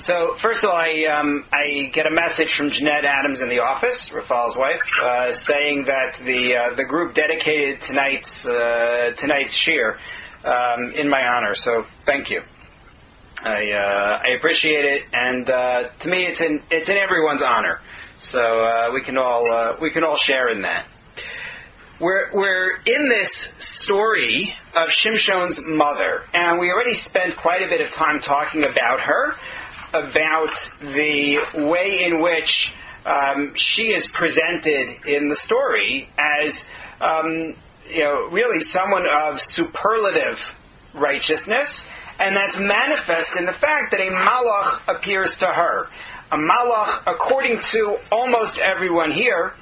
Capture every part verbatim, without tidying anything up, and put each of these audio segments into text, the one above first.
So, first of all, I um, I get a message from Jeanette Adams in the office, Rafal's wife, uh, saying that the uh, the group dedicated tonight's uh, tonight's shir um, in my honor. So, thank you. I uh, I appreciate it, and uh, to me, it's in it's in everyone's honor. So uh, we can all uh, we can all share in that. We're we're in this story of Shimshon's mother, and we already spent quite a bit of time talking about her, about the way in which um, she is presented in the story as um, you know really someone of superlative righteousness, and that's manifest in the fact that a malach appears to her. A malach, according to almost everyone here,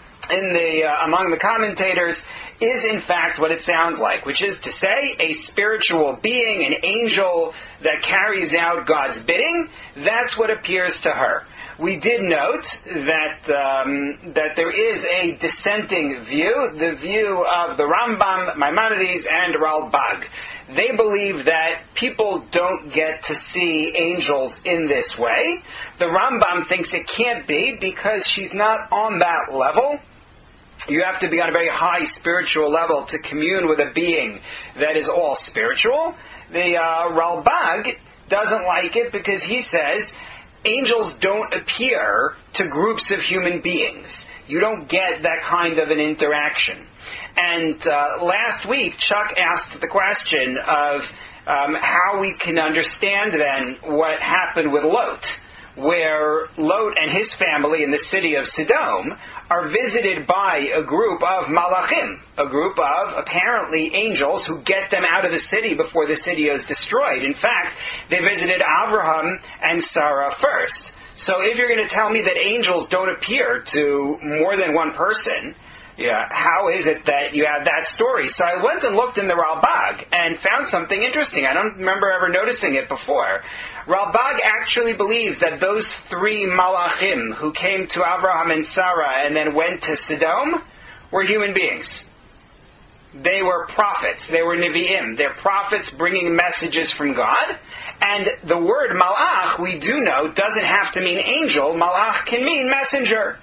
in the uh, among the commentators, is in fact what it sounds like, which is to say a spiritual being, an angel that carries out God's bidding. That's what appears to her. We did note that um, that there is a dissenting view, the view of the Rambam, Maimonides, and Ralbag. They believe that people don't get to see angels in this way. The Rambam thinks it can't be because she's not on that level. You have to be on a very high spiritual level to commune with a being that is all spiritual. The uh, Ralbag doesn't like it because he says angels don't appear to groups of human beings. You don't get that kind of an interaction. And uh, last week, Chuck asked the question of um, how we can understand then what happened with Lot, where Lot and his family in the city of Sodom are visited by a group of malachim, a group of apparently angels who get them out of the city before the city is destroyed. In fact, they visited Abraham and Sarah first. So if you're going to tell me that angels don't appear to more than one person, yeah, how is it that you have that story? So I went and looked in the Ralbag and found something interesting. I don't remember ever noticing it before. Ralbag actually believes that those three malachim who came to Abraham and Sarah and then went to Sodom were human beings. They were prophets. They were Nevi'im. They're prophets bringing messages from God. And the word malach, we do know, doesn't have to mean angel. Malach can mean messenger.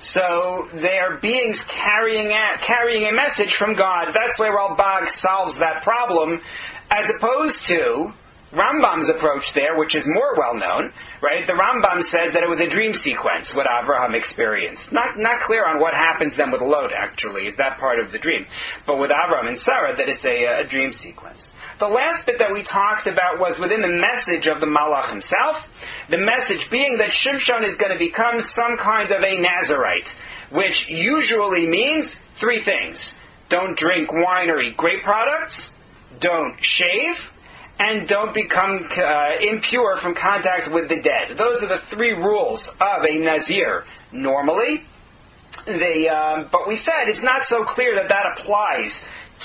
So they are beings carrying a, carrying a message from God. That's why Ralbag solves that problem, as opposed to Rambam's approach there, which is more well known, right? The Rambam says that it was a dream sequence, what Abraham experienced. Not not clear on what happens then with Lot, actually. Is that part of the dream? But with Abraham and Sarah, that it's a, a dream sequence. The last bit that we talked about was within the message of the Malach himself, the message being that Shimshon is going to become some kind of a Nazirite, which usually means three things. Don't drink wine or eat grape products, don't shave, and don't become uh, impure from contact with the dead. Those are the three rules of a Nazir normally. They, um, but we said it's not so clear that that applies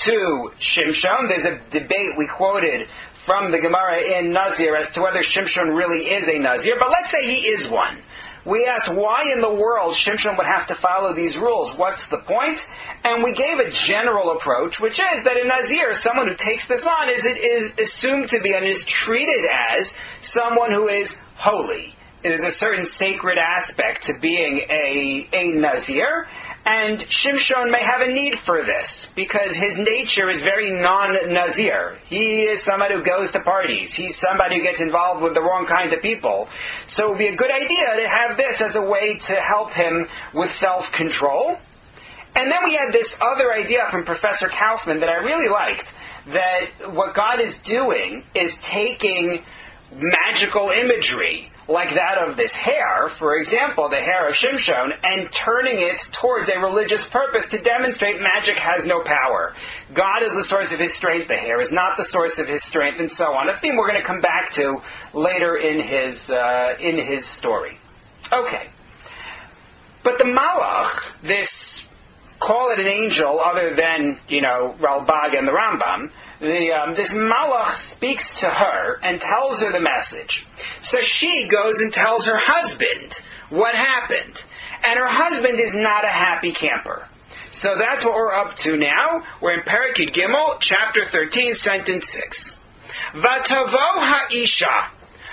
to Shimshon. There's a debate we quoted from the Gemara in Nazir as to whether Shimshon really is a Nazir, but let's say he is one. We asked why in the world Shimshon would have to follow these rules. What's the point? And we gave a general approach, which is that a Nazir, someone who takes this on, is, is assumed to be and is treated as someone who is holy. There's a certain sacred aspect to being a, a Nazir, and Shimshon may have a need for this, because his nature is very non-Nazir. He is somebody who goes to parties. He's somebody who gets involved with the wrong kind of people. So it would be a good idea to have this as a way to help him with self-control. And then we had this other idea from Professor Kaufman that I really liked, that what God is doing is taking magical imagery, like that of this hair, for example, the hair of Shimshon, and turning it towards a religious purpose to demonstrate magic has no power. God is the source of his strength, the hair is not the source of his strength, and so on. A theme we're going to come back to later in his uh, in his story. Okay. But the Malach, this, call it an angel other than, you know, Ralbag and the Rambam, The, um, this Malach speaks to her and tells her the message. So she goes and tells her husband what happened. And her husband is not a happy camper. So that's what we're up to now. We're in Perek Yud Gimel, chapter thirteen, sentence six. Vatavo ha'isha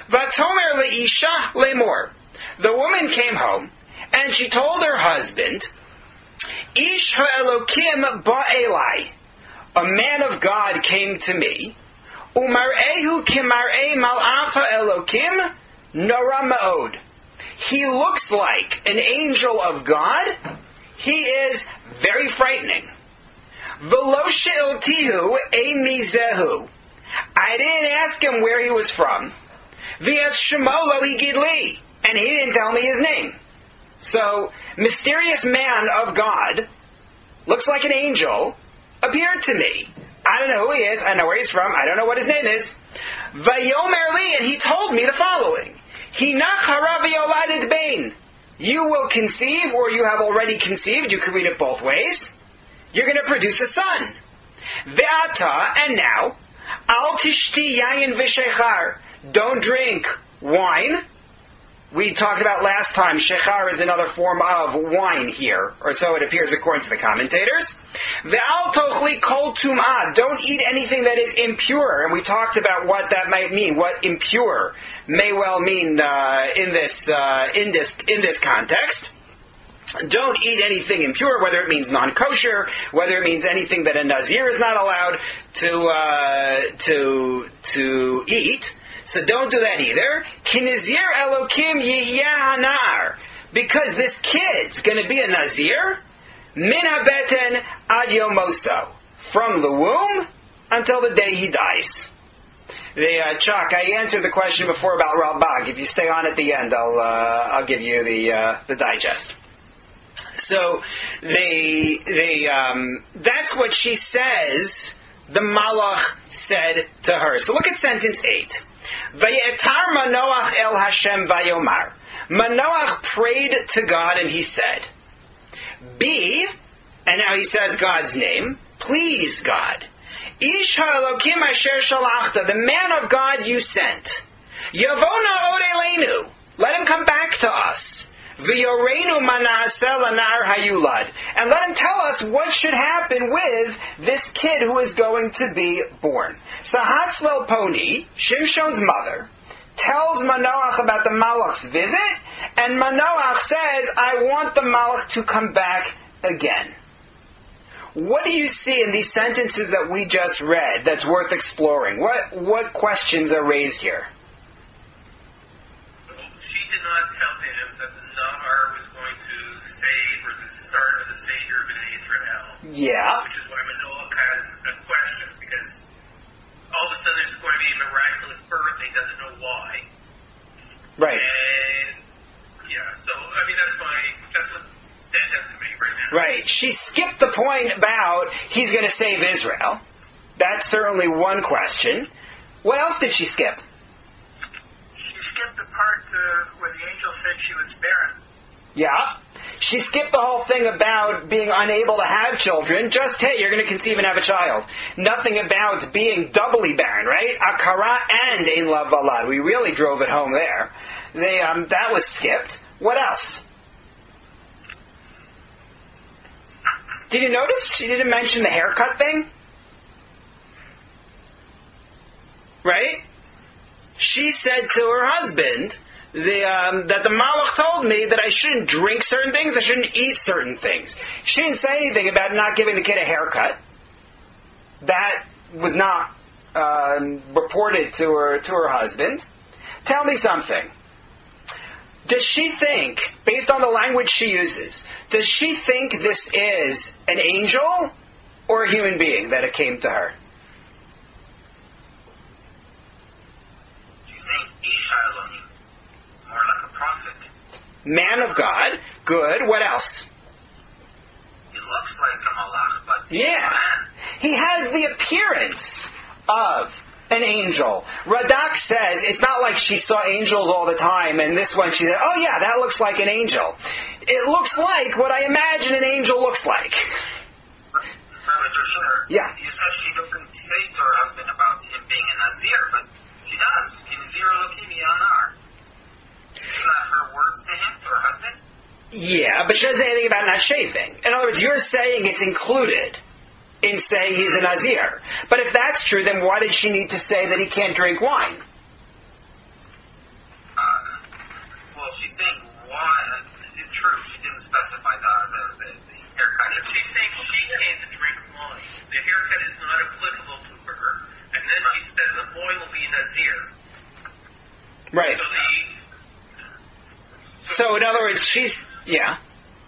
Vatomer leisha lemor. The woman came home, and she told her husband, Ish ha'elokim ba'elai. A man of God came to me. Umar'ehu kimar'e mal'ach ha'elokim nora ma'od. He looks like an angel of God. He is very frightening. V'lo she'iltihu emizehu. I didn't ask him where he was from. V'yas shemo lo higid li. And he didn't tell me his name. So, mysterious man of God, looks like an angel, appeared to me. I don't know who he is, I know where he's from, I don't know what his name is. Vayomer li, and he told me the following. Hinach hara v'yoladed bain. You will conceive, or you have already conceived, you can read it both ways. You're going to produce a son. Ve'ata, and now, al tishti yayin v'shechar. Don't drink wine. We talked about last time, shechar is another form of wine here, or so it appears according to the commentators. Ve'al tochli kol tum'ah. Don't eat anything that is impure, and we talked about what that might mean, what impure may well mean uh, in this uh, in this in this context. Don't eat anything impure, whether it means non-kosher, whether it means anything that a nazir is not allowed to uh, to to eat. So don't do that either. Kinazir Elokim Yihya Hanar. Because this kid's going to be a Nazir. Min habeten ad yomoso. From the womb until the day he dies. The uh, Chuck, I answered the question before about Ralbag. If you stay on at the end, I'll uh, I'll give you the uh, the digest. So they they um, that's what she says. The Malach said to her. So look at sentence eight. Vayetar Manoach el Hashem vayomar. Manoach prayed to God and he said, Be, and now he says God's name, please God, Ish ha'elokim asher shalachta, the man of God you sent, Yavona od eleinu, let him come back to us, V'yoreinu manaseh lanar hayulad, and let him tell us what should happen with this kid who is going to be born. So Hatzlel Poni, Shimshon's mother, tells Manoach about the Malach's visit, and Manoach says, I want the Malach to come back again. What do you see in these sentences that we just read that's worth exploring? What what questions are raised here? Well, she did not tell him that the Nahar was going to save, or the start of the Savior of Bnei Israel. Yeah. Which is why Manoach has a question, because all of a sudden there's going to be a miraculous birth and he doesn't know why. Right. And, yeah, so, I mean, that's my, that's what stands out to me right now. Right. She skipped the point about he's going to save Israel. That's certainly one question. What else did she skip? She skipped the part uh, where the angel said she was barren. Yeah. She skipped the whole thing about being unable to have children. Just, hey, you're going to conceive and have a child. Nothing about being doubly barren, right? Akara and Ein Lav Valad. We really drove it home there. They, um, that was skipped. What else? Did you notice she didn't mention the haircut thing? Right? She said to her husband, The, um, that the Malach told me that I shouldn't drink certain things, I shouldn't eat certain things. She didn't say anything about not giving the kid a haircut. That was not um, reported to her to her husband. Tell me something. Does she think, based on the language she uses, does she think this is an angel or a human being that it came to her? She's saying Isha Elohim. More like a prophet. Man of God. Good. What else? He looks like a malach, but he's Yeah. a man. He has the appearance of an angel. Radak says it's not like she saw angels all the time, and this one she said, oh yeah, that looks like an angel. It looks like what I imagine an angel looks like. Rabbi Sure. Yeah. You said she doesn't say to her husband about him being a Nazir, but she does. In Nazir Elohim Yanar. Isn't that her words to him, to her husband? Yeah, but she doesn't say anything about not shaving. In other words, you're saying it's included in saying he's a Nazir. But if that's true, then why did she need to say that he can't drink wine? So in other words, she's yeah.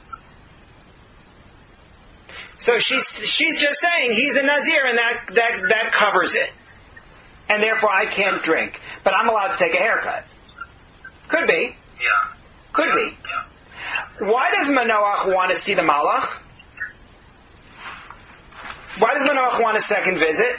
So she's she's just saying he's a Nazir, and that that that covers it, and therefore I can't drink, but I'm allowed to take a haircut. Could be. Yeah. Could yeah. be. Yeah. Why does Manoach want to see the Malach? Why does Manoach want a second visit?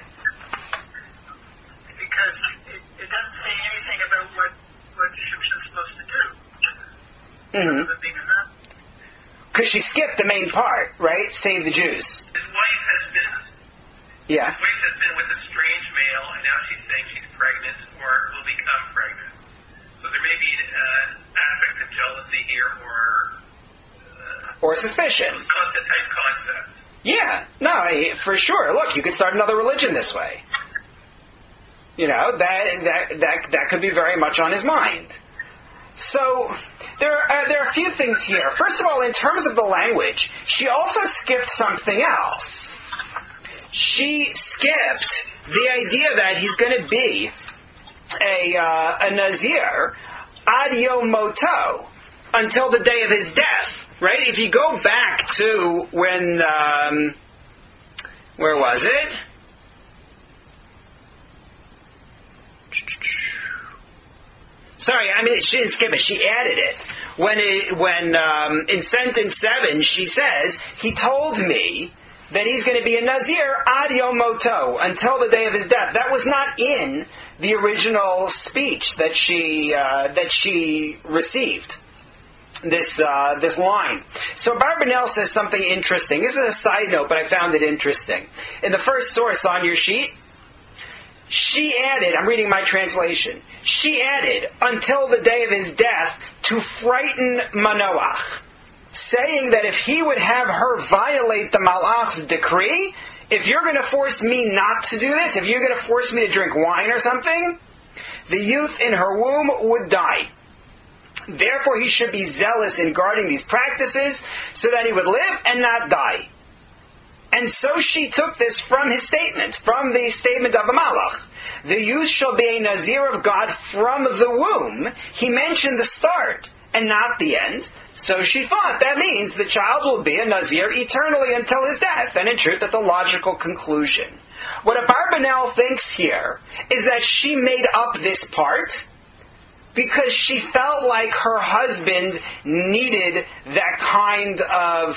Because it, it doesn't say anything about what, what Shimshon's supposed to do. Mm-hmm. Other than that. Because she skipped the main part, right? Save the Jews. His wife has been Yeah. his wife has been with a strange male, and now she's saying she's pregnant or will become pregnant. So there may be an uh, aspect of jealousy here, or uh, Or suspicion. concept type concept. Yeah. No, I, for sure. Look, you could start another religion this way. You know, that that that that could be very much on his mind. So there are, there are a few things here. First of all, in terms of the language, she also skipped something else. She skipped the idea that he's going to be a uh, a Nazir ad yom moto, until the day of his death. Right? If you go back to when, um, where was it? Sorry, I mean, she didn't skip it. She added it. When it, when um, in sentence seven, she says, he told me that he's going to be a Nazir ad yom moto, until the day of his death. That was not in the original speech that she uh, that she received. This uh, this line. So Barbanel says something interesting. This is a side note, but I found it interesting. In the first source on your sheet, she added, I'm reading my translation, she added, until the day of his death, to frighten Manoach, saying that if he would have her violate the Malach's decree, if you're going to force me not to do this, if you're going to force me to drink wine or something, the youth in her womb would die. Therefore, he should be zealous in guarding these practices so that he would live and not die. And so she took this from his statement, from the statement of the Malach. The youth shall be a Nazir of God from the womb. He mentioned the start and not the end. So she thought that means the child will be a Nazir eternally until his death. And in truth, that's a logical conclusion. What Abarbanel thinks here is that she made up this part because she felt like her husband needed that kind of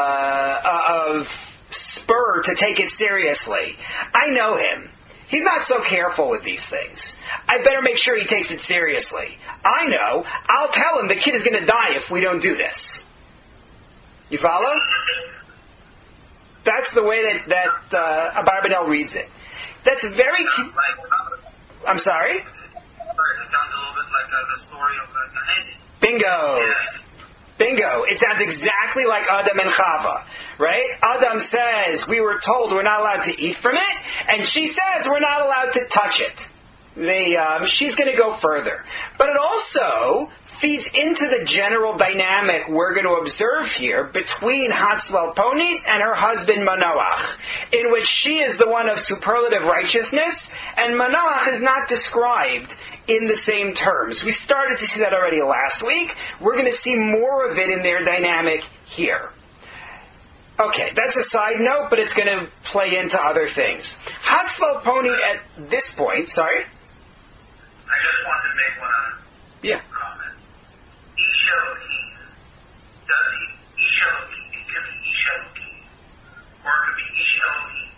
uh, of spur to take it seriously. I know him. He's not so careful with these things. I better make sure he takes it seriously. I know. I'll tell him the kid is going to die if we don't do this. You follow? That's the way that, that uh, Abarbanel reads it. That's very... I'm sorry? It sounds a little bit like uh, the story of uh, Gan Bingo. Yes. Bingo. It sounds exactly like Adam and Chava, right? Adam says, we were told we're not allowed to eat from it, and she says we're not allowed to touch it. The, um, she's going to go further. But it also feeds into the general dynamic we're going to observe here between Hatzlelponit and her husband Manoach, in which she is the one of superlative righteousness, and Manoach is not described in the same terms. We started to see that already last week. We're going to see more of it in their dynamic here. Okay, that's a side note, but it's going to play into other things. Hatzlelponit at this point, sorry? I just wanted to make one other Yeah. comment. Ish Elohim, the Ish Elohim, it could be Ish Elohim, or it could be Ish Elohim,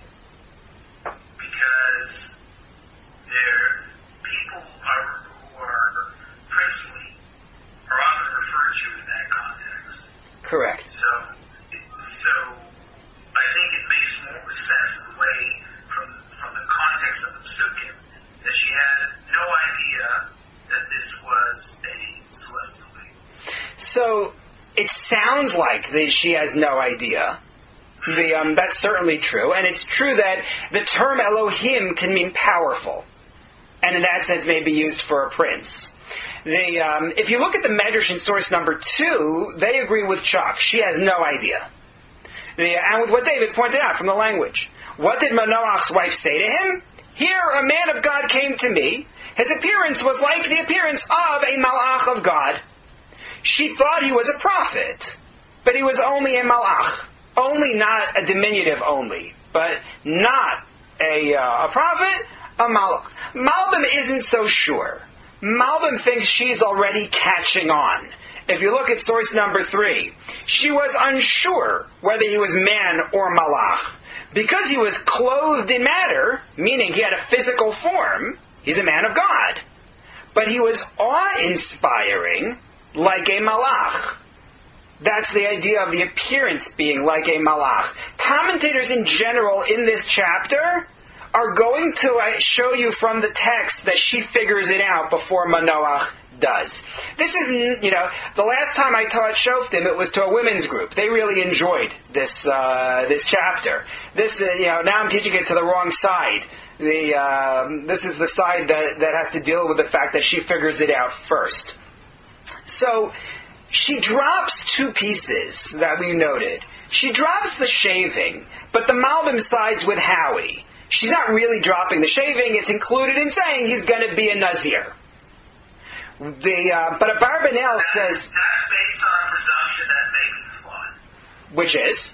because they're people who are, who are princely are often referred to in that context. Correct. So, so I think it makes more sense in the way from from the context of the psukim that she had no idea that this was a celestial being. So it sounds like that she has no idea. The, um, that's certainly true, and it's true that the term Elohim can mean powerful, and in that sense may be used for a prince. The, um, if you look at the Medrash in source number two, they agree with Chuck. She has no idea. The, and with what David pointed out from the language. What did Manoach's wife say to him? Here a man of God came to me. His appearance was like the appearance of a malach of God. she thought he was a prophet, but he was only a malach. Only, not a diminutive only, but not a, uh, a prophet, a malach. Malbim isn't so sure. Malbim thinks she's already catching on. If you look at source number three, she was unsure whether he was man or malach. Because he was clothed in matter, meaning he had a physical form, he's a man of God. But he was awe-inspiring like a malach. That's the idea of the appearance being like a malach. Commentators in general in this chapter are going to show you from the text that she figures it out before Manoach does. This is, you know, the last time I taught Shoftim, it was to a women's group. They really enjoyed this uh, this chapter. This, uh, you know, now I'm teaching it to the wrong side. The uh, this is the side that that has to deal with the fact that she figures it out first. So she drops two pieces that we noted. She drops the shaving, but the Malbim sides with Howie. She's not really dropping the shaving. It's included in saying he's going to be a Nazir. The uh, but Abarbanel says... That's based on a presumption that may be flawed. Which is?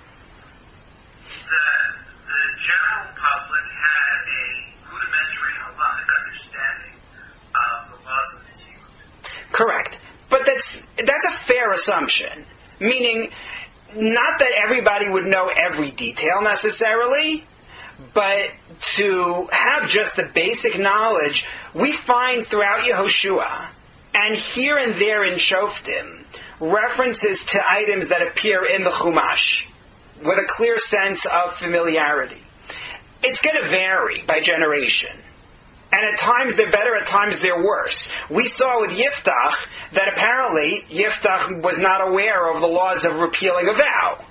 That the general public had a rudimentary halachic understanding of the laws of this youth. Correct. But that's that's a fair assumption. Meaning, not that everybody would know every detail necessarily, but to have just the basic knowledge, we find throughout Yehoshua, and here and there in Shoftim, references to items that appear in the Chumash, with a clear sense of familiarity. It's going to vary by generation. And at times they're better, at times they're worse. We saw with Yiftach that apparently Yiftach was not aware of the laws of repealing a vow.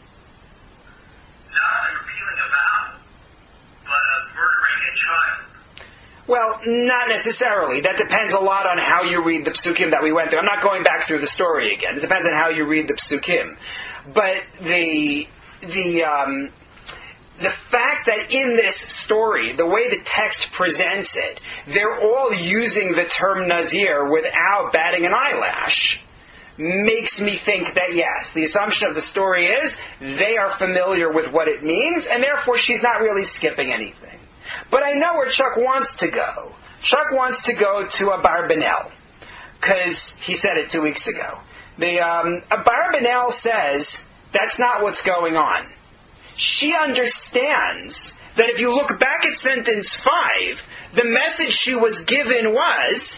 Not repealing a vow, but of murdering a child. Well, not necessarily. That depends a lot on how you read the psukim that we went through. I'm not going back through the story again. It depends on how you read the psukim. But the the um, the fact that in this story, the way the text presents it, they're all using the term Nazir without batting an eyelash, makes me think that yes, the assumption of the story is they are familiar with what it means, and therefore she's not really skipping anything. But I know where Chuck wants to go. Chuck wants to go to Abarbanel, because he said it two weeks ago. The um, Abarbanel says that's not what's going on. She understands that if you look back at sentence five, the message she was given was,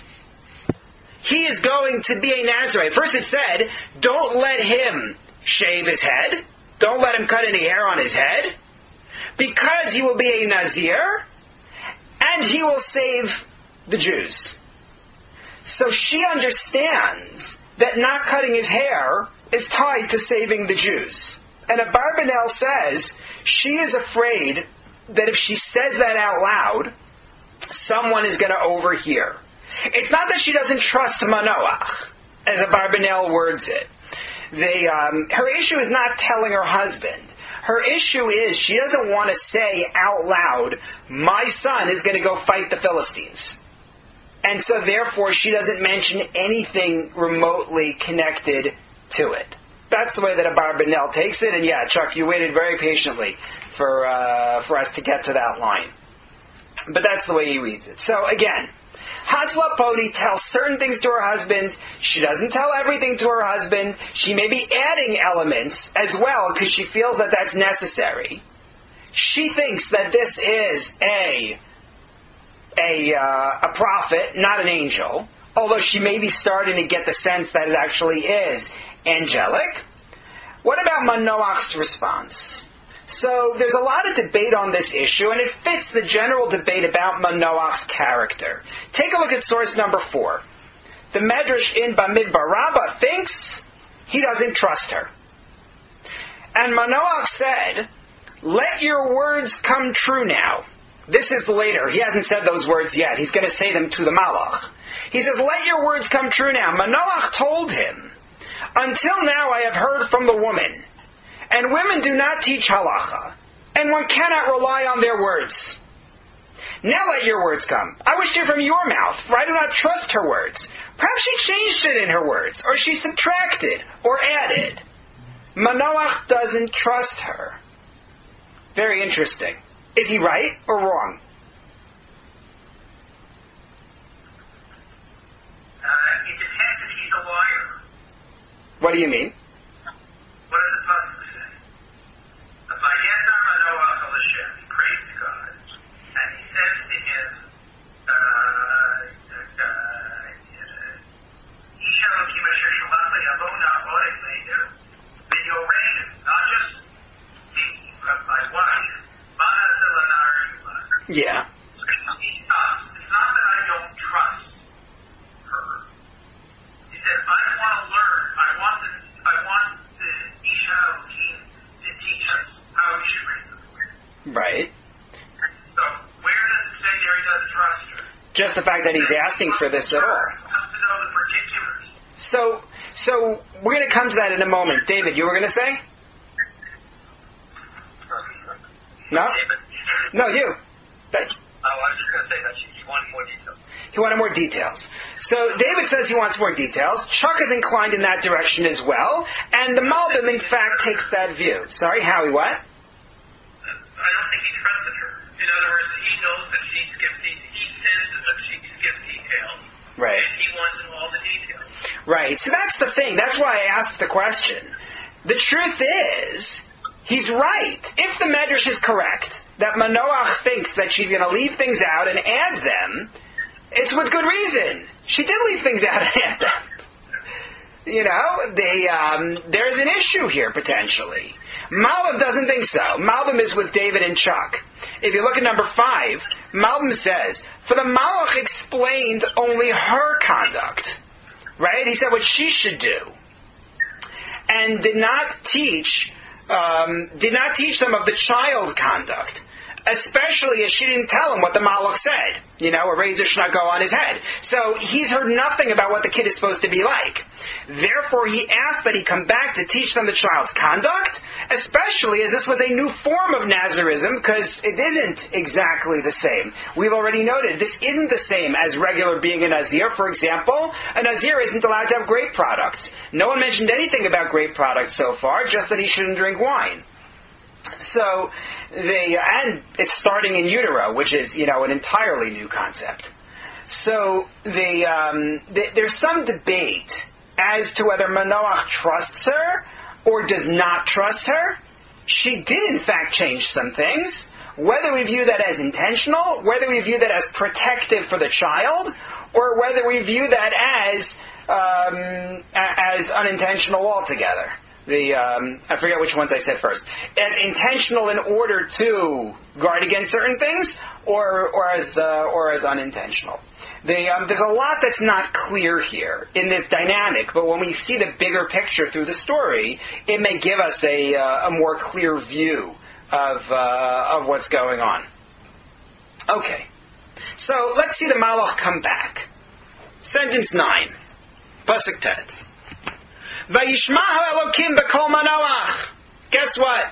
he is going to be a Nazirite. First it said, don't let him shave his head. Don't let him cut any hair on his head. Because he will be a Nazir, and he will save the Jews. So she understands that not cutting his hair is tied to saving the Jews. And Abarbanel says she is afraid that if she says that out loud, someone is going to overhear. It's not that she doesn't trust Manoach, as Abarbanel words it. The, um, her issue is not telling her husband. Her issue is she doesn't want to say out loud, my son is going to go fight the Philistines. And so therefore she doesn't mention anything remotely connected to it. That's the way that Abarbanel takes it, and yeah, Chuck, you waited very patiently for uh, for us to get to that line. But that's the way he reads it. So again, Hatzla Podi tells certain things to her husband. She doesn't tell everything to her husband. She may be adding elements as well because she feels that that's necessary. She thinks that this is a a uh, a prophet, not an angel, although she may be starting to get the sense that it actually is angelic. What about Manoach's response? So there's a lot of debate on this issue, and it fits the general debate about Manoach's character. Take a look at source number four. The Medrash in Bamidbar Rabbah thinks he doesn't trust her. And Manoach said, let your words come true now. This is later. He hasn't said those words yet. He's going to say them to the Malach. He says, let your words come true now. Manoach told him, until now I have heard from the woman, and women do not teach halacha, and one cannot rely on their words. Now let your words come. I wish to hear from your mouth, for I do not trust her words. Perhaps she changed it in her words, or she subtracted, or added. Manoach doesn't trust her. Very interesting. Is he right or wrong? Uh, it depends if he's a liar. What do you mean? What does the pasuk say? Vayetar Manoach el Hashem. He prays to God, and he says to him, uh, uh, Isha Elokim asher shalachta yavona orek leinu v'yoreinu. Not just me, but my wife. Mana zelanar yulah. Yeah. So he trusts. It's not that I don't trust her. He said, I want to learn. I want the, I want the Isha Elokim to teach us how we should raise the boy. Right. So where does it say there he doesn't trust her? Just the fact that he's asking for this at all. He wants to know the particulars. So, so we're going to come to that in a moment. David, you were going to say? No? David. No, you. Hey. Oh, I was just going to say that she, he wanted more details. He wanted more details. So David says he wants more details. Chuck is inclined in that direction as well. And the Malbim, in fact, takes that view. Sorry, Howie, what? I don't think he trusted her. In other words, he knows that she skipped de- he senses that she skipped details. Right. And he wants to know all the details. Right. So that's the thing. That's why I asked the question. The truth is, he's right. If the Medrash is correct, that Manoach thinks that she's going to leave things out and add them, it's with good reason. She did leave things out and add them. You know, they, um, there's an issue here, potentially. Malbim doesn't think so. Malbim is with David and Chuck. If you look at number five, Malbim says, for the Malach explained only her conduct. Right? He said what she should do. And did not teach, um, did not teach them of the child conduct. Especially as she didn't tell him what the Malach said. You know, a razor should not go on his head. So he's heard nothing about what the kid is supposed to be like. Therefore, he asked that he come back to teach them the child's conduct, especially as this was a new form of Nazarism, because it isn't exactly the same. We've already noted this isn't the same as regular being a Nazir. For example, a Nazir isn't allowed to have grape products. No one mentioned anything about grape products so far, just that he shouldn't drink wine. So, they, and it's starting in utero, which is, you know, an entirely new concept. So, they, um, they, there's some debate as to whether Manoach trusts her or does not trust her. She did, in fact, change some things. Whether we view that as intentional, whether we view that as protective for the child, or whether we view that as um, as unintentional altogether. The um, I forget which ones I said first. As intentional in order to guard against certain things, or or as uh, or as unintentional. The, um, there's a lot that's not clear here in this dynamic, but when we see the bigger picture through the story, it may give us a uh, a more clear view of uh, of what's going on. Okay, so let's see the Malach come back. Sentence nine, pasuk tet. Vayishmahu Elokim b'kol Manoach. Guess what?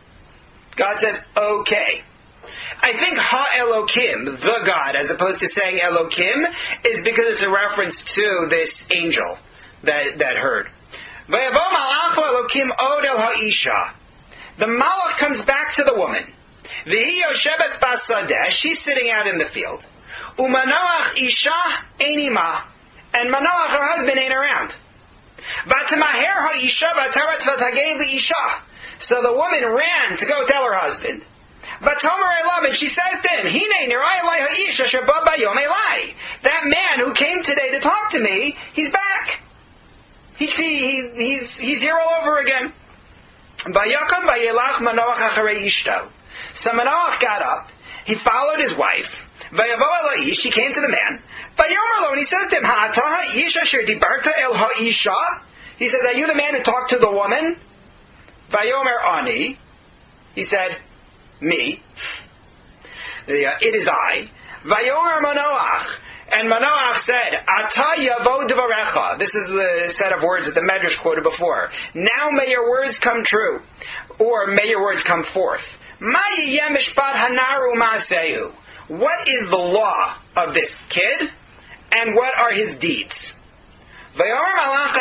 God says, okay. I think Ha-Elokim, the God, as opposed to saying Elokim, is because it's a reference to this angel that, that heard. Vayavo Malachu Elokim od el ha'isha. The Malach comes back to the woman. V'hi yoshebes basadeh. She's sitting out in the field. Umanoach isha einima. And Manoach, her husband, ain't around. Vatamaher ha'isha v'atarat v'tagei li'isha. So the woman ran to go tell her husband. Vatomer elav, and she says to him, Hine nirai elai ha'isha sheba bayom elai. That man who came today to talk to me, he's back. He, he, he's, he's here all over again. Vayakam vayelach Manoach acharei ishto. So Manoach got up. He followed his wife. Vayavo elai, she came to the man. Vayomer lo, and he says to him, Ha'ata ha'isha asher dibarta el ha'isha. He says, are you the man who talked to the woman? Vayomer ani. He said, me. The, uh, it is I. Vayomer Manoach. And Manoach said, Ata yavo dvarecha. This is the set of words that the Medrash quoted before. Now may your words come true. Or may your words come forth. Ma yiyeh mishpat hanaru ma'asehu. What is the law of this kid? And what are his deeds?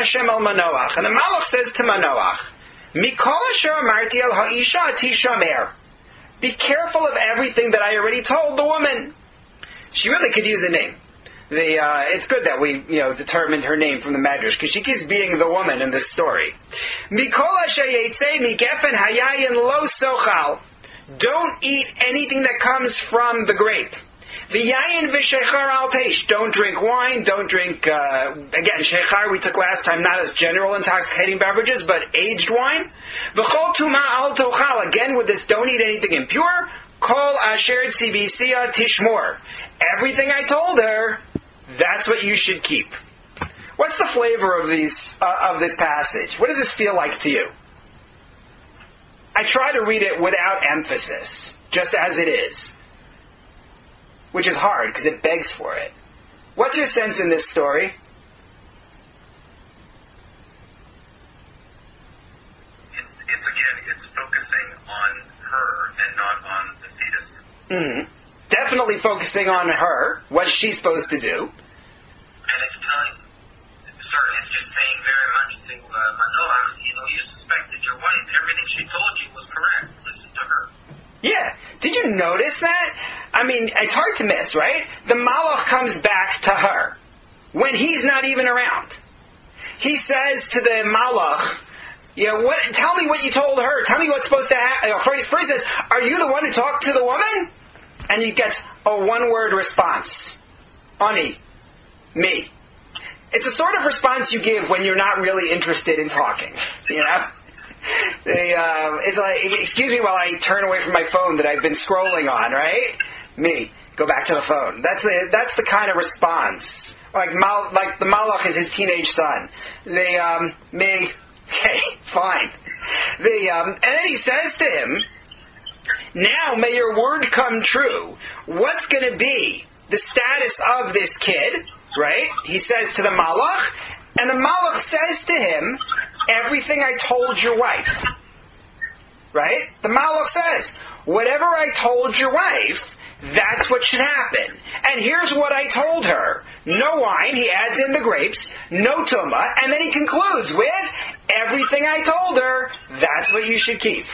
Hashem al Manoach. And the Malach says to Manoach, Mikol asher amarti al ha'isha tishamer. Be careful of everything that I already told the woman. She really could use a name. The, uh, it's good that we, you know, determined her name from the Medrash, because she keeps being the woman in this story. Mikol asher yeitzei migefen hayayin lo sochal. Don't eat anything that comes from the grape. V'yayin v'shechar al teish. Don't drink wine. Don't drink, uh, again, shechar we took last time, not as general intoxicating beverages, but aged wine. V'chol tuma al tochal. Again, with this, don't eat anything impure. Kol asher tzivisiya tishmor. Everything I told her, that's what you should keep. What's the flavor of these uh, of this passage? What does this feel like to you? I try to read it without emphasis, just as it is, which is hard because it begs for it. What's your sense in this story? It's, it's again, it's focusing on her and not on the fetus. Mm-hmm. Definitely focusing on her, what she's supposed to do. And it's telling, sorry, it's just saying very much to uh, Manoach, you know, you suspected your wife. Everything she told you was correct. Listen to her. Yeah. Did you notice that? I mean, it's hard to miss, right? The Malach comes back to her when he's not even around. He says to the Malach, you know, what, tell me what you told her. Tell me what's supposed to happen. First, first he says, are you the one who talked to the woman? And he gets a one-word response. Ani. Me. It's a sort of response you give when you're not really interested in talking. You know? They, uh, it's like, excuse me while I turn away from my phone that I've been scrolling on, right? Me. Go back to the phone. That's the, that's the kind of response. Like, Mal, like the Malach is his teenage son. They, um, me. Okay, fine. The, um, and then he says to him, now may your word come true. What's going to be the status of this kid, right? He says to the Malach, and the Malach says to him, everything I told your wife. Right? The Malach says, whatever I told your wife, that's what should happen. And here's what I told her. No wine, he adds in the grapes, no tumah, and then he concludes with, everything I told her, that's what you should keep.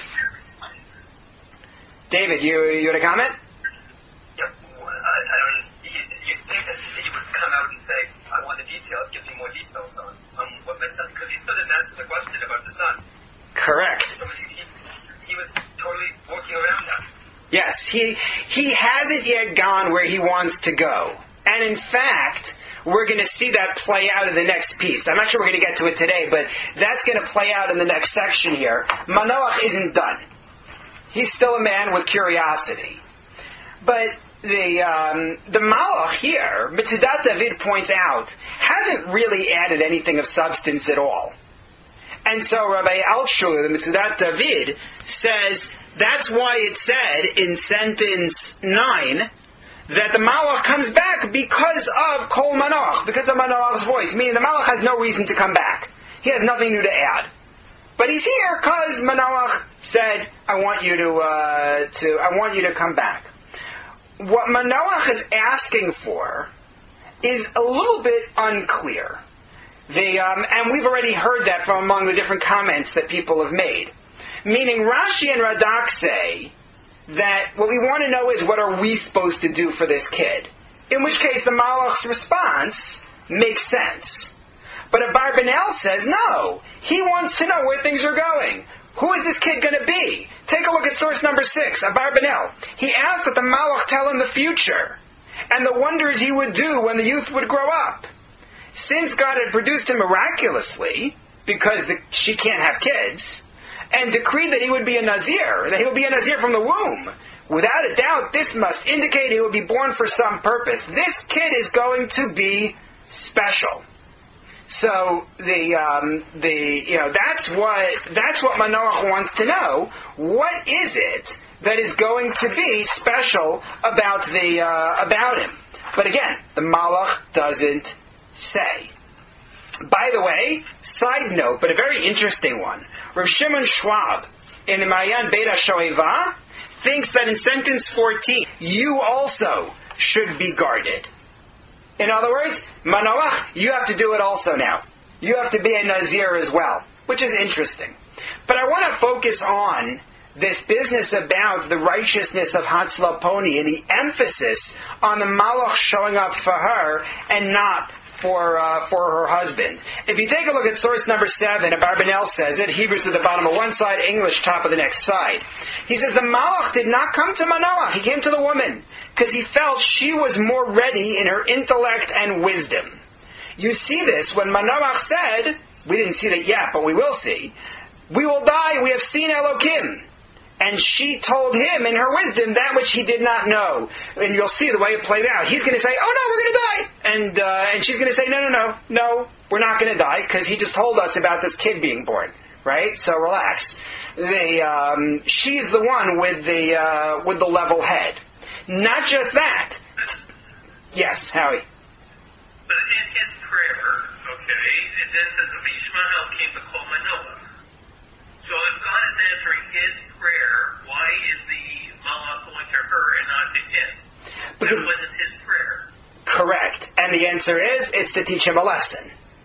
David, you you had a comment? Yep. I, I mean, you, you think that he would come out and say, I want the details, give me more details on, on what my son, because he still didn't answer the question about the son. Correct. So he, he, he was totally working around that. Yes, he he hasn't yet gone where he wants to go. And in fact, we're going to see that play out in the next piece. I'm not sure we're going to get to it today, but that's going to play out in the next section here. Manoach isn't done. He's still a man with curiosity. But the um, the Malach here, Mitzudat David points out, hasn't really added anything of substance at all. And so Rabbi Alshur, the Mitzudat David, says that's why it said in sentence nine that the Malach comes back because of Kol Manoach, because of Manoach's voice, meaning the Malach has no reason to come back. He has nothing new to add. But he's here because Manoach said, "I want you to, uh, to, I want you to come back." What Manoach is asking for is a little bit unclear. The, um, and we've already heard that from among the different comments that people have made. Meaning Rashi and Radak say that what we want to know is what are we supposed to do for this kid? In which case the Malach's response makes sense. But Abarbanel says no. He wants to know where things are going. Who is this kid going to be? Take a look at source number six, Abarbanel. He asked that the Malach tell him the future and the wonders he would do when the youth would grow up. Since God had produced him miraculously, because the, she can't have kids, and decreed that he would be a Nazir, that he would be a Nazir from the womb, without a doubt, this must indicate he will be born for some purpose. This kid is going to be special. So the um, the you know that's what that's what Manoach wants to know. What is it that is going to be special about the uh, about him? But again, the Malach doesn't say. By the way, side note, but a very interesting one. Rav Shimon Schwab in the Mayan Beit HaShoeva thinks that in sentence fourteen, you also should be guarded. In other words, Manoach, you have to do it also now. you have to be a Nazir as well, which is interesting. But I want to focus on this business about the righteousness of Hatzlaponi and the emphasis on the Malach showing up for her and not for uh, for her husband. If you take a look at source number seven, Abarbanel says it, Hebrews at the bottom of one side, English top of the next side. He says the Malach did not come to Manoach, he came to the woman, because he felt she was more ready in her intellect and wisdom. You see this when Manoach said, we didn't see that yet, but we will see, we will die, we have seen Elokim. And she told him in her wisdom that which he did not know. And you'll see the way it played out. He's going to say, oh no, we're going to die. And uh, and she's going to say, no, no, no, no, we're not going to die because he just told us about this kid being born. Right? So relax. The, um, she's the one with the uh, with the level head. Not just that. Yes, Howie. But in his prayer, okay, it then says, Vishmael came to call Manoah. So if God is answering his prayer, why is the Malach going to her and not to him? Because that wasn't his prayer. Correct. And the answer is, it's to teach him a lesson.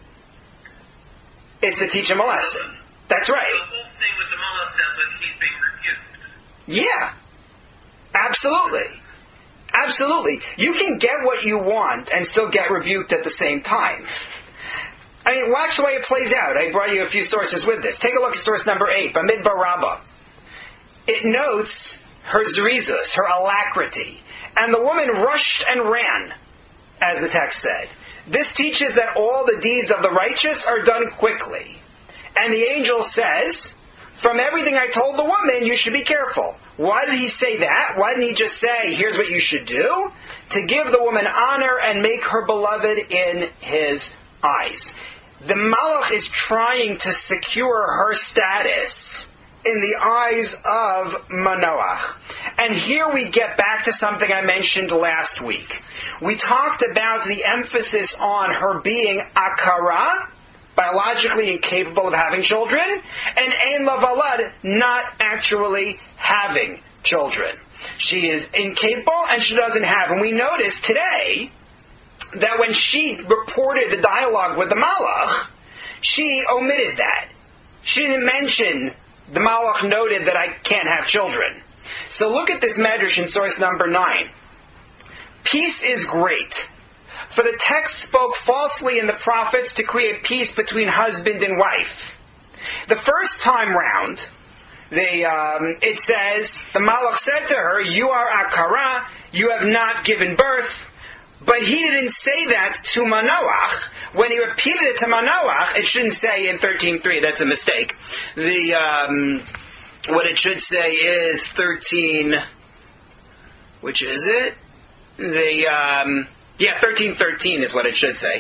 It's to teach him a lesson. That's right. The whole thing with the Malach sounds like he's being rebuked. Yeah. Absolutely. Absolutely. You can get what you want and still get rebuked at the same time. I mean, watch the way it plays out. I brought you a few sources with this. Take a look at source number eight, Bamidbar Rabbah. It notes her zerizus, her alacrity. And the woman rushed and ran, as the text said. This teaches that all the deeds of the righteous are done quickly. And the angel says, from everything I told the woman, you should be careful. Why did he say that? Why didn't he just say, here's what you should do? To give the woman honor and make her beloved in his eyes. The Malach is trying to secure her status in the eyes of Manoach. And here we get back to something I mentioned last week. We talked about the emphasis on her being akara, biologically incapable of having children, and ein lavalad, not actually having children. She is incapable and she doesn't have. And we noticed today that when she reported the dialogue with the Malach, she omitted that. She didn't mention, the Malach noted that I can't have children. So look at this medrash in source number nine. Peace is great, for the text spoke falsely in the prophets to create peace between husband and wife. The first time round, they, um, it says, the Malach said to her, you are akara, you have not given birth. But he didn't say that to Manoach. When he repeated it to Manoach, it shouldn't say in thirteen three, that's a mistake. The um, what it should say is thirteen, which is it? The um, yeah, thirteen thirteen is what it should say.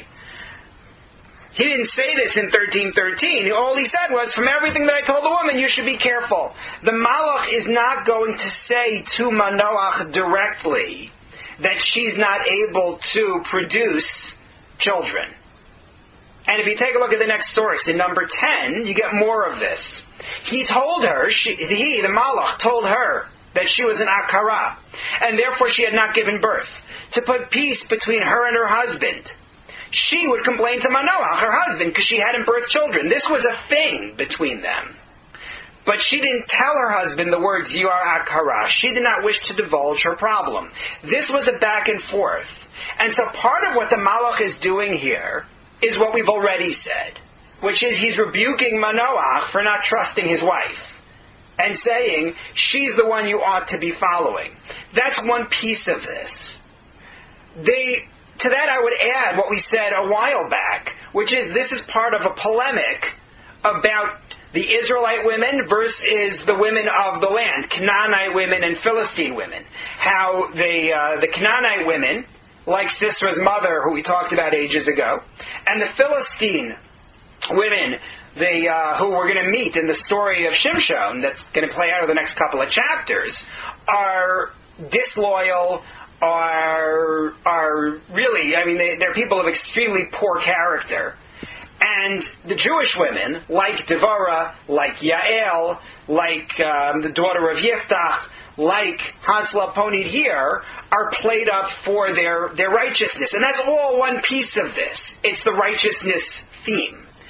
He didn't say this in thirteen thirteen. All he said was, from everything that I told the woman, you should be careful. The Malach is not going to say to Manoach directly that she's not able to produce children. And if you take a look at the next source, in number ten, you get more of this. He told her, she, he, the Malach, told her that she was an akara, and therefore she had not given birth, to put peace between her and her husband. She would complain to Manoach, her husband, because she hadn't birthed children. This was a thing between them. But she didn't tell her husband the words, you are akara. She did not wish to divulge her problem. This was a back and forth. And so part of what the Malach is doing here is what we've already said, which is he's rebuking Manoach for not trusting his wife and saying, she's the one you ought to be following. That's one piece of this. They, to that I would add what we said a while back, which is this is part of a polemic about the Israelite women versus the women of the land, Canaanite women and Philistine women. How the uh, the Canaanite women, like Sisera's mother, who we talked about ages ago, and the Philistine women, the uh, who we're going to meet in the story of Shimshon, that's going to play out over the next couple of chapters, are disloyal, are are really, I mean, they, they're people of extremely poor character. And the Jewish women, like Devorah, like Yael, like um, the daughter of Yiftach, like Hatzlaponi here, are played up for their, their righteousness. And that's all one piece of this. It's the righteousness theme.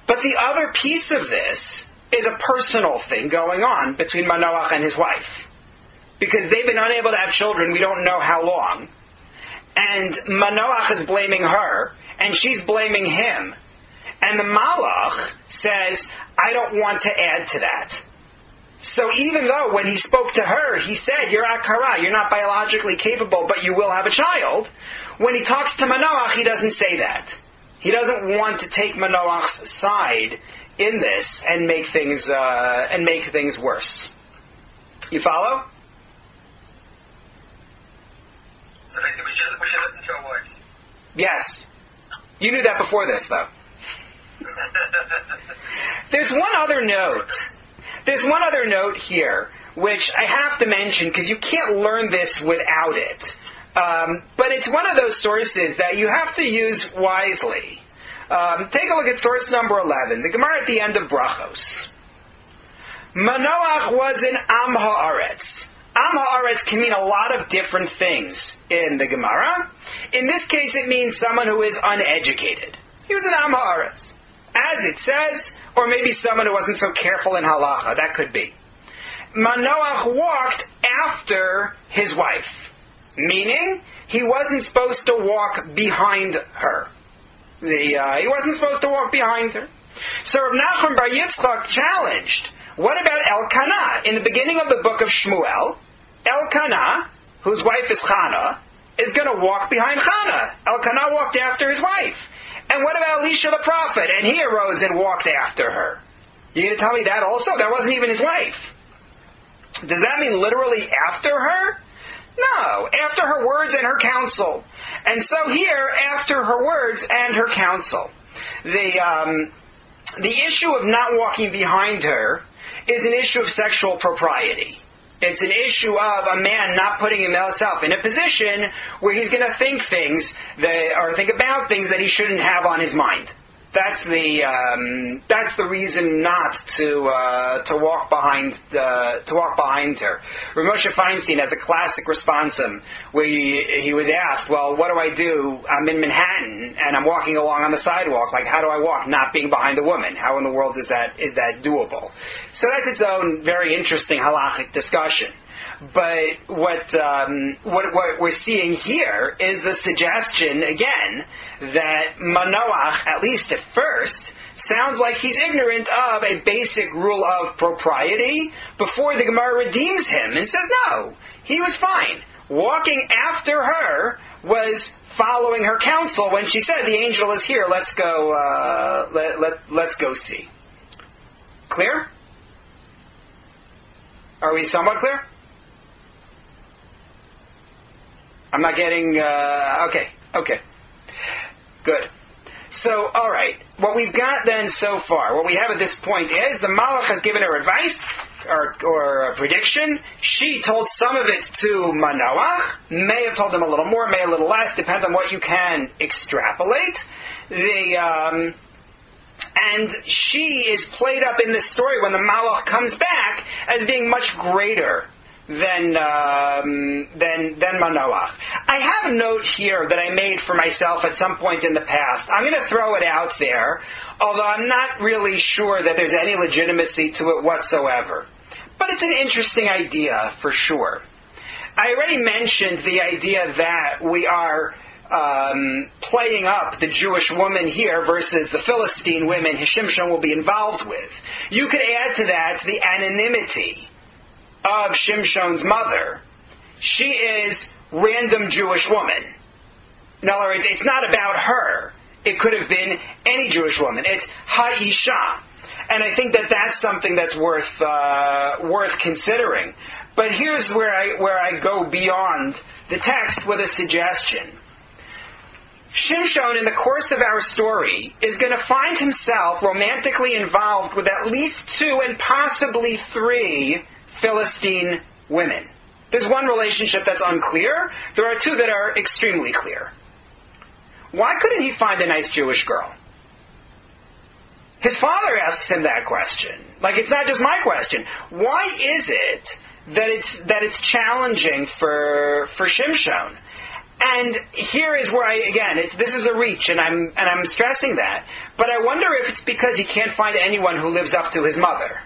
But the other piece of this is a personal thing going on between Manoach and his wife. Because they've been unable to have children, we don't know how long. And Manoach is blaming her, and she's blaming him. And the Malach says, I don't want to add to that. So even though when he spoke to her, he said, you're Akara, you're not biologically capable, but you will have a child, when he talks to Manoach, he doesn't say that. He doesn't want to take Manoach's side in this and make things uh, and make things worse. You follow? So basically, we should, we should listen to our wives. Yes. You knew that before this, though. There's one other note. There's one other note here, which I have to mention because you can't learn this without it. Um, but it's one of those sources that you have to use wisely. Um, take a look at source number eleven, the Gemara at the end of Brachos. Manoach was in Am Haaretz. Am Haaretz can mean a lot of different things in the Gemara. In this case, it means someone who is uneducated. He was in Am Haaretz, as it says, or maybe someone who wasn't so careful in halacha. That could be. Manoach walked after his wife, meaning he wasn't supposed to walk behind her. The, uh, he wasn't supposed to walk behind her. So Rav Nachman Bar Yitzchak challenged, what about Elkanah? In the beginning of the book of Shmuel, Elkanah, whose wife is Chana, is going to walk behind Chana. Elkanah walked after his wife. And what about Elisha the prophet? And he arose and walked after her. You going to tell me that also? That wasn't even his wife. Does that mean literally after her? No, after her words and her counsel. And so here, after her words and her counsel. The, um, the issue of not walking behind her is an issue of sexual propriety. It's an issue of a man not putting himself in a position where he's going to think things that, or think about things that he shouldn't have on his mind. That's the um, that's the reason not to uh, to walk behind uh, to walk behind her. Rav Moshe Feinstein has a classic responsum where he, he was asked, "Well, what do I do? I'm in Manhattan and I'm walking along on the sidewalk. Like, how do I walk not being behind a woman? How in the world is that is that doable?" So that's its own very interesting halachic discussion. But what, um, what what we're seeing here is the suggestion again that Manoach, at least at first, sounds like he's ignorant of a basic rule of propriety before the Gemara redeems him and says no, he was fine. Walking after her was following her counsel when she said the angel is here. Let's go. Uh, let, let let's go see. Clear? Are we somewhat clear? I'm not getting, uh, okay, okay. Good. So, alright, what we've got then so far, what we have at this point is the Malach has given her advice, or, or a prediction. She told some of it to Manoach, may have told him a little more, may a little less, depends on what you can extrapolate. The, um, and she is played up in this story when the Malach comes back as being much greater than um, than than Manoach. I have a note here that I made for myself at some point in the past. I'm going to throw it out there, although I'm not really sure that there's any legitimacy to it whatsoever. But it's an interesting idea for sure. I already mentioned the idea that we are um, playing up the Jewish woman here versus the Philistine women Shimshon will be involved with. You could add to that the anonymity of Shimshon's mother. She is random Jewish woman. In other words, it's not about her. It could have been any Jewish woman. It's Ha'isha. And I think that that's something that's worth uh, worth considering. But here's where I where I go beyond the text with a suggestion. Shimshon, in the course of our story, is going to find himself romantically involved with at least two and possibly three Philistine women. There's one relationship that's unclear. There are two that are extremely clear. Why couldn't he find a nice Jewish girl? His father asks him that question. Like, it's not just my question. Why is it that it's that it's challenging for for Shimshon? And here is where I, again, it's, this is a reach, and I'm, and I'm stressing that. But I wonder if it's because he can't find anyone who lives up to his mother.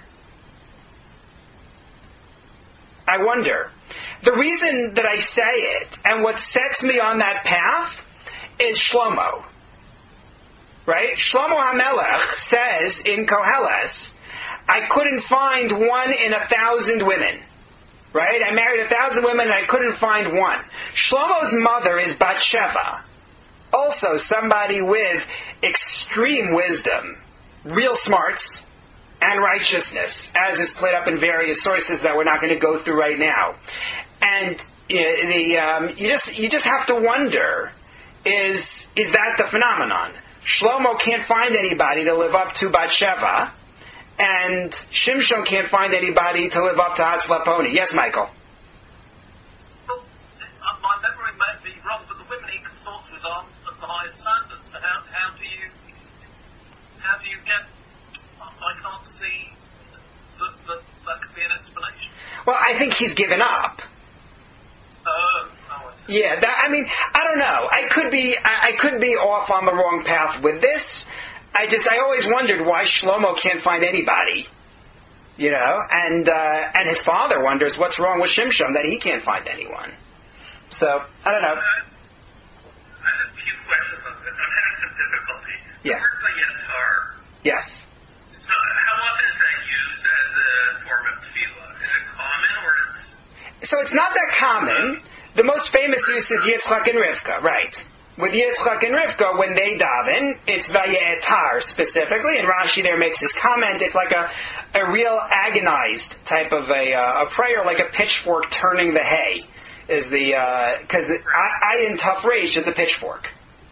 I wonder. The reason that I say it, and what sets me on that path, is Shlomo. Right? Shlomo HaMelech says in Koheles, I couldn't find one in a thousand women. Right? I married a thousand women and I couldn't find one. Shlomo's mother is Bathsheba. Also somebody with extreme wisdom, real smarts, and righteousness, as is played up in various sources that we're not going to go through right now. And uh, the um, you just you just have to wonder, is is that the phenomenon? Shlomo can't find anybody to live up to Bathsheba, and Shimshon can't find anybody to live up to Hatzlaponi. Yes, Michael? Well, my memory may be wrong, but the women he consorts with are of the highest standards. So how, how do you how do you get? I can't see that, that that could be an explanation. Well, I think he's given up. Uh, oh, I see. Yeah, that, I mean, I don't know. I could be I, I could be off on the wrong path with this. I just, I always wondered why Shlomo can't find anybody, you know, and uh, and his father wonders what's wrong with Shimshon that he can't find anyone. So, I don't know. I have a few questions on this. I'm having some difficulty. Yeah. The word Vayetar, Yes. so how often is that used as a form of tefillah? Is it common or it's... So it's not that common. The most famous use is Yitzchak and Rivka, right? With Yitzchak and Rivka, when they daven, it's Vayetar specifically, and Rashi there makes his comment. It's like a, a real agonized type of a, uh, a prayer, like a pitchfork turning the hay. Is the because uh, Ayin Taf Reish is a pitchfork.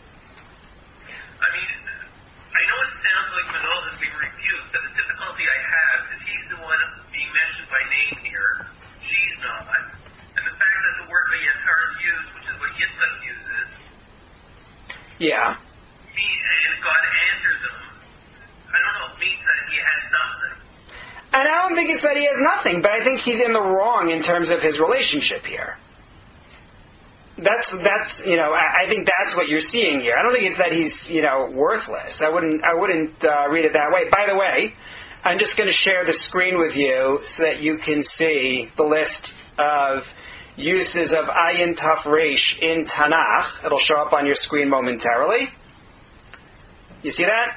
I mean, I know it sounds like Manoah is being rebuked, but the difficulty I have is he's the one being mentioned by name here. She's not. And the fact that the word Vayetar is used, which is what Yitzchak uses, Yeah. He, and God answers him. I don't know, it means that he has something. And I don't think it's that he has nothing, but I think he's in the wrong in terms of his relationship here. That's, that's, you know, I, I think that's what you're seeing here. I don't think it's that he's, you know, worthless. I wouldn't, I wouldn't uh, read it that way. By the way, I'm just going to share the screen with you so that you can see the list of uses of Ayin Taf Reish in Tanakh. It'll show up on your screen momentarily. You see that?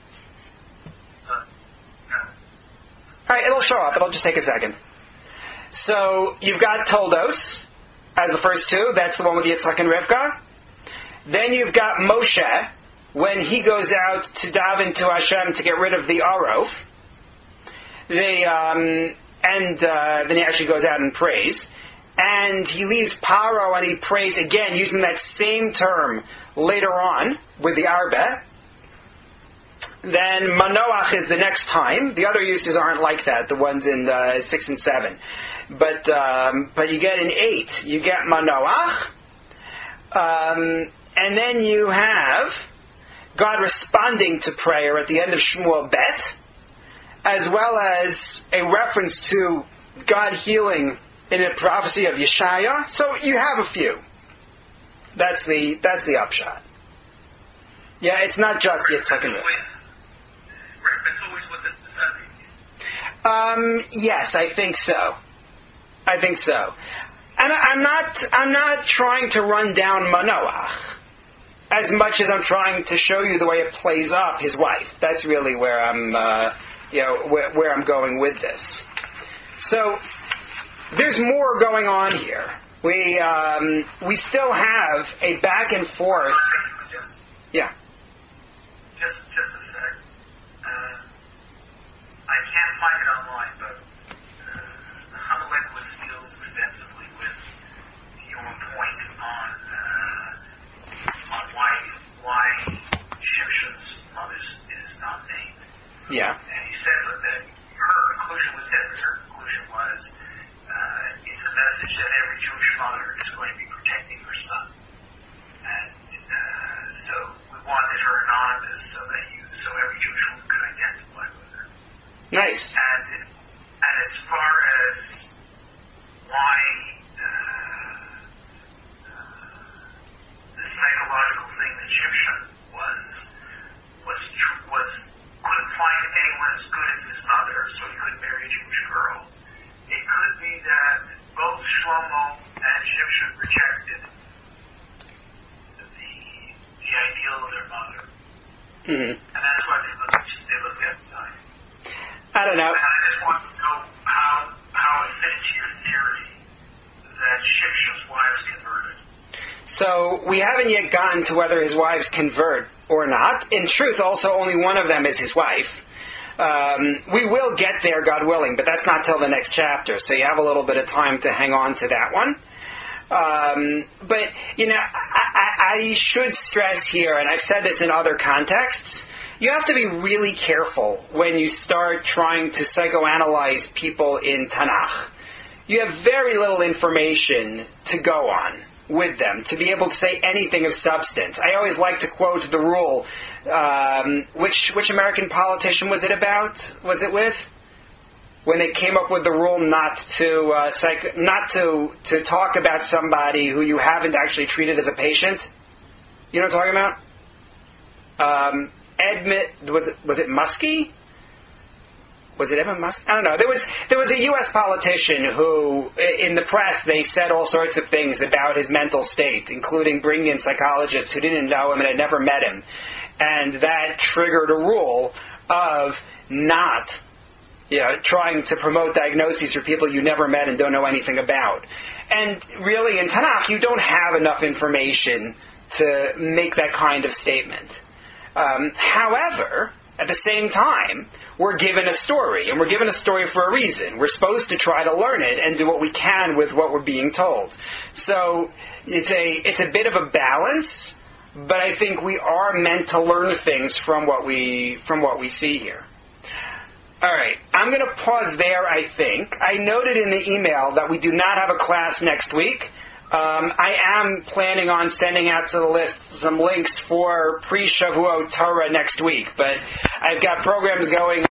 Alright, it'll show up. It'll just take a second. So, you've got Toldos as the first two. That's the one with Yitzchak and Rivka. Then you've got Moshe, when he goes out to daven to Hashem to get rid of the Arof. They, um, and uh, then he actually goes out and prays. And he leaves Paro and he prays again using that same term later on with the Arbe. Then Manoach is the next time. The other uses aren't like that, the ones in uh, six and seven. But um, but you get in eight, you get Manoach. Um, and then you have God responding to prayer at the end of Shmuel Bet, as well as a reference to God healing in a prophecy of Yeshaya. So you have a few. That's the that's the upshot. Yeah, it's not just Yitzchak and Rivka. Right, that's always what the Um, yes, I think so. I think so. And I, I'm not I'm not trying to run down Manoach as much as I'm trying to show you the way it plays up his wife. That's really where I'm uh, you know where, where I'm going with this. So there's more going on here. We um, we still have a back and forth. Just, Yeah. just, just a sec. Uh, I can't find it online, but uh, Hamelech was deals extensively with your point on uh, on why why Shimshon's mother is not named. Yeah. And he said that her conclusion was different. Her conclusion was uh, it's a message that every Jewish mother is going to be protecting her son. And uh, so we wanted her anonymous so that you, so every Jewish woman could identify with her. Nice. And and as far as why uh, uh, Shimshon was was was couldn't find anyone as good as his mother, so he couldn't marry a Jewish girl. It could be that both Shlomo and Shimshon rejected the the ideal of their mother, Mm-hmm. and that's why they looked they looked at the time. I don't know. And I just want to know how how it fit into your theory that Shimshon's wives converted. So we haven't yet gotten to whether his wives convert or not. In truth, also only one of them is his wife. Um, we will get there, God willing, but that's not till the next chapter, so you have a little bit of time to hang on to that one. Um, but, you know, I, I, I should stress here, and I've said this in other contexts, you have to be really careful when you start trying to psychoanalyze people in Tanakh. You have very little information to go on with them, to be able to say anything of substance. I always like to quote the rule, um, which which American politician was it about? Was it with? When they came up with the rule not to uh, psych- not to to talk about somebody who you haven't actually treated as a patient. You know what I'm talking about? Um, Ed, was it, was it Muskie? Was it Evan Musk? I don't know. There was there was a U S politician who, in the press, they said all sorts of things about his mental state, including bringing in psychologists who didn't know him and had never met him. And that triggered a rule of not, you know, trying to promote diagnoses for people you never met and don't know anything about. And really, in Tanakh, you don't have enough information to make that kind of statement. Um, however, at the same time, we're given a story, and we're given a story for a reason. We're supposed to try to learn it and do what we can with what we're being told. So it's a it's a bit of a balance, but I think we are meant to learn things from what we from what we see here. All right, I'm going to pause there, I think. I noted in the email that we do not have a class next week. Um, I am planning on sending out to the list some links for pre-Shavuot Torah next week, but I've got programs going